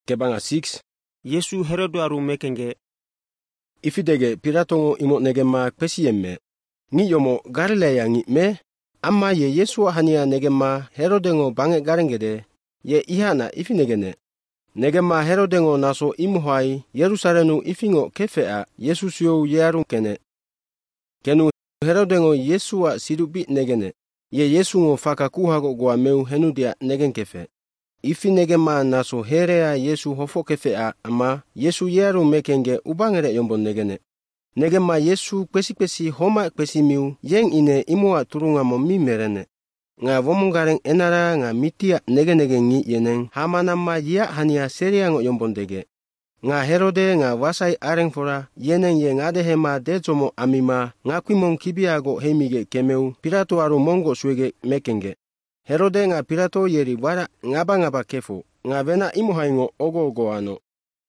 Kebanga 6. Yesu Herodo aru mekenge. Ifidege Piratongo imo negema pesiyemme. Ngi yomo Galilea ngi me. Amma ye Yesu hania negema Herodengo bange garengede. Ye ihana ifinegene. Negema Herodengo naso imuhai Yerusalemu ifingo kefea Yesus yo yearu kene. Kenu Herodengo Yesua sidubi negene. Ye Yesu ngo faka kuhago goa meu henudia negen kefe. Ifi negema naso herea Yesu hofo kefea ama Yesu yearu mekenge ubangere yombon negene. Negema Yesu kwesi homa kwesi miu yeng ine imua turunga mo mi merene. Nga vomungareng enara nga mitia nege ngi yeneng hamanama ya hania seriango yombondege. Nga Herode nga wasai areng fora yeneng ye ngade hema dezomo amima nga kwimong kibiago hemige kemeu Pilato aru mongo suege mekenge. Herode nga Pilato yeri wara ngaba kefo nga vena imuhaingo ogo ano.